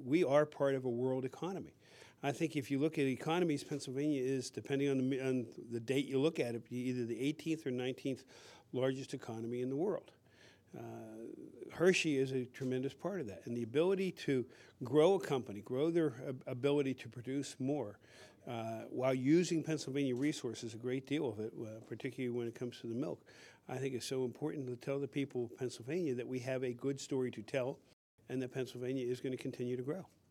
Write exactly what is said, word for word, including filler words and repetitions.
we are part of a world economy. I think if you look at economies, Pennsylvania is, depending on the, on the date you look at it, either the eighteenth or nineteenth largest economy in the world. Uh, Hershey is a tremendous part of that. And the ability to grow a company, grow their ab ability to produce more, uh, while using Pennsylvania resources, a great deal of it, uh, particularly when it comes to the milk, I think is so important to tell the people of Pennsylvania that we have a good story to tell and that Pennsylvania is going to continue to grow.